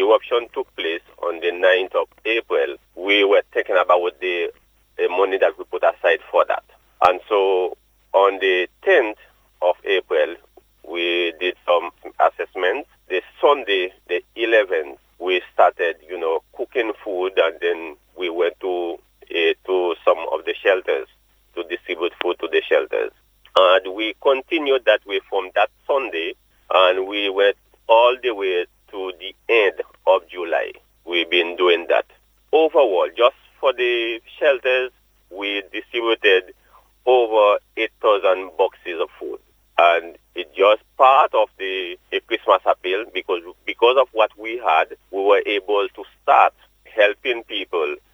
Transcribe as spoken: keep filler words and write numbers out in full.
eruption took place on the ninth of April, we were thinking about the, the money that we put aside for that. And so on the tenth of April, we did some assessments. The Sunday, the eleventh, we started, you know, cooking food, and then we went to uh, to some of the shelters to distribute food to the shelters. And we continued that way from that Sunday, and we went all the way to the end of July. We've been doing that. Overall, just for the shelters, we distributed over eight thousand boxes of food. And it's just part of the, the Christmas appeal, because because of what we had, we were able to start helping people